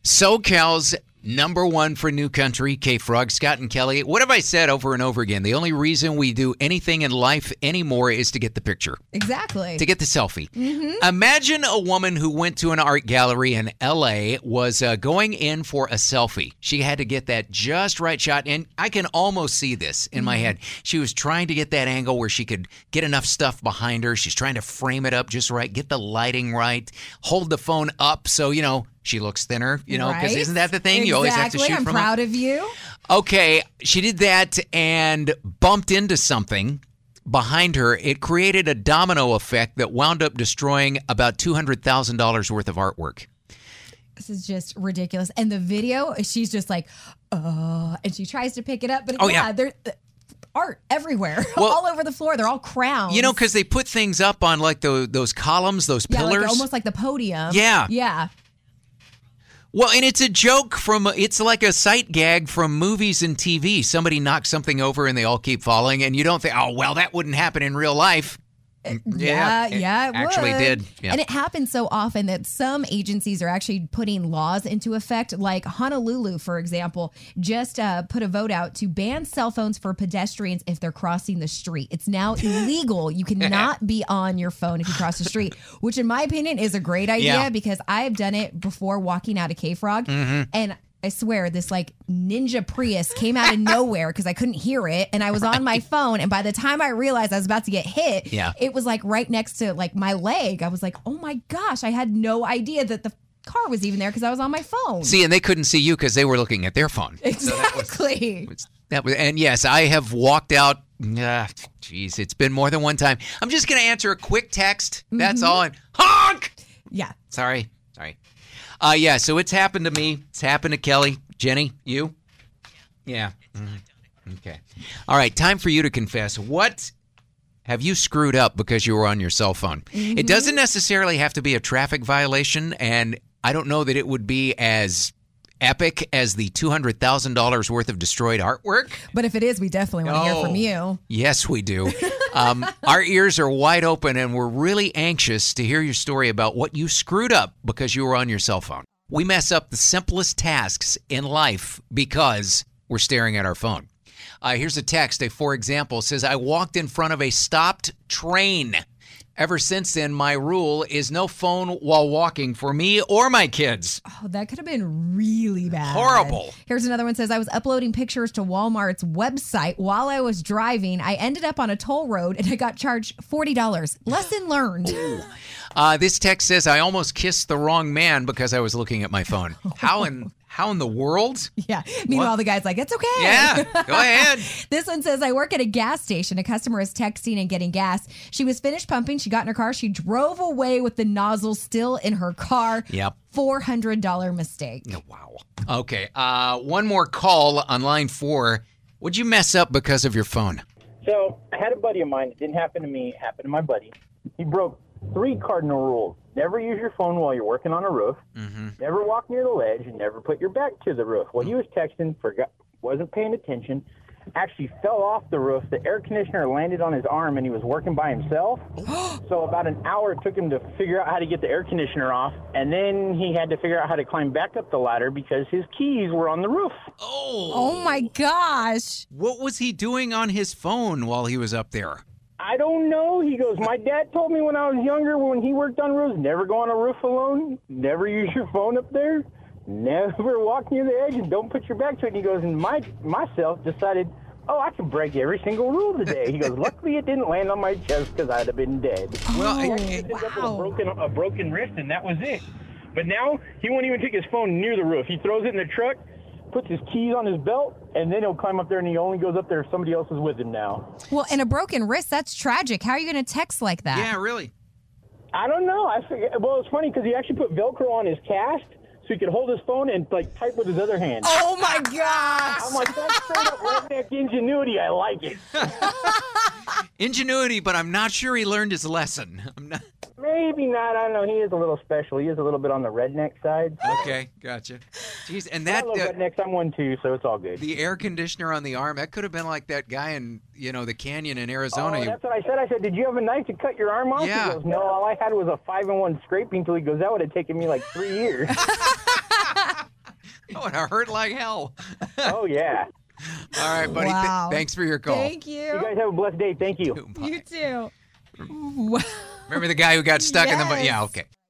SoCal's number one for new country, K-Frog, Scott and Kelly. What have I said over and over again? The only reason we do anything in life anymore is to get the picture. Exactly. To get the selfie. Mm-hmm. Imagine a woman who went to an art gallery in L.A., was going in for a selfie. She had to get that just right shot, and I can almost see this in my head. She was trying to get that angle where she could get enough stuff behind her. She's trying to frame it up just right, get the lighting right, hold the phone up so, she looks thinner, because isn't that the thing? Exactly. You always have to shoot I'm from proud of you. Okay, she did that and bumped into something behind her. It created a domino effect that wound up destroying about $200,000 worth of artwork. This is just ridiculous. And the video, she's just like, and she tries to pick it up. But there's art everywhere, all over the floor. They're all crowns. Because they put things up on like those columns, those pillars. Like, almost like the podium. Yeah. Yeah. Well, and it's a joke it's like a sight gag from movies and TV. Somebody knocks something over and they all keep falling, and you don't think, that wouldn't happen in real life. Yeah, it actually would. did. Yeah. And it happens so often that some agencies are actually putting laws into effect. Like Honolulu, for example, just put a vote out to ban cell phones for pedestrians if they're crossing the street. It's now illegal. You cannot be on your phone if you cross the street, which in my opinion is a great idea because I have done it before walking out of K-Frog. And I swear this ninja Prius came out of nowhere because I couldn't hear it. And I was on my phone. And by the time I realized I was about to get hit, it was right next to my leg. I was like, oh my gosh, I had no idea that the car was even there because I was on my phone. See, and they couldn't see you because they were looking at their phone. Exactly. And yes, I have walked out. It's been more than one time. I'm just going to answer a quick text. That's all. And honk! Yeah. Sorry. So it's happened to me. It's happened to Kelly. Jenny, you? Yeah. Okay. All right, time for you to confess. What have you screwed up because you were on your cell phone? It doesn't necessarily have to be a traffic violation, and I don't know that it would be as epic as the $200,000 worth of destroyed artwork. But if it is, we definitely want to hear from you. Yes, we do. Our ears are wide open, and we're really anxious to hear your story about what you screwed up because you were on your cell phone. We mess up the simplest tasks in life because we're staring at our phone. Here's a text. For example, says, I walked in front of a stopped train. Ever since then, my rule is no phone while walking for me or my kids. Oh, that could have been really bad. Horrible. Here's another one. Says, I was uploading pictures to Walmart's website while I was driving. I ended up on a toll road and I got charged $40. Lesson learned. This text says, I almost kissed the wrong man because I was looking at my phone. How in the world? Yeah. Meanwhile, the guy's like, it's okay. Yeah, go ahead. This one says, I work at a gas station. A customer is texting and getting gas. She was finished pumping. She got in her car. She drove away with the nozzle still in her car. Yep. $400 mistake. Oh, wow. Okay. One more call on line 4. What'd you mess up because of your phone? So I had a buddy of mine. It didn't happen to me. It happened to my buddy. He broke 3 cardinal rules. Never use your phone while you're working on a roof. Never walk near the ledge, and never put your back to the roof. Well, he was texting, wasn't paying attention, actually fell off the roof. The air conditioner landed on his arm, and he was working by himself. So about an hour it took him to figure out how to get the air conditioner off, and then he had to figure out how to climb back up the ladder because his keys were on the roof. Oh my gosh. What was he doing on his phone while he was up there? I don't know. He goes, my dad told me when I was younger, when he worked on roofs, never go on a roof alone, never use your phone up there, never walk near the edge, and don't put your back to it. And he goes, and myself decided, I can break every single rule today. He goes, luckily it didn't land on my chest because I'd have been dead. Well, He ended up with a broken wrist, and that was it. But now he won't even take his phone near the roof. He throws it in the truck, puts his keys on his belt, and then he'll climb up there, and he only goes up there if somebody else is with him now. Well, and a broken wrist, that's tragic. How are you going to text like that? Yeah, really. I don't know. Well, it's funny because he actually put Velcro on his cast so he could hold his phone and type with his other hand. Oh my gosh! I'm like, that's straight up redneck ingenuity. I like it. Ingenuity, but I'm not sure he learned his lesson. Maybe not. I don't know. He is a little special. He is a little bit on the redneck side. Okay, gotcha. Jeez, and I love rednecks. I'm one too, so it's all good. The air conditioner on the arm, that could have been like that guy in, the canyon in Arizona. Oh, that's what I said. I said, did you have a knife to cut your arm off? Yeah. He goes, no, all I had was a 5-in-1 scraping. Until he goes, that would have taken me 3 years. would have hurt like hell. Oh, yeah. All right, buddy. Wow. Thanks for your call. Thank You you. guys have a blessed day. Thank you. You too. Remember the guy who got stuck in the... Yes. Yeah, okay.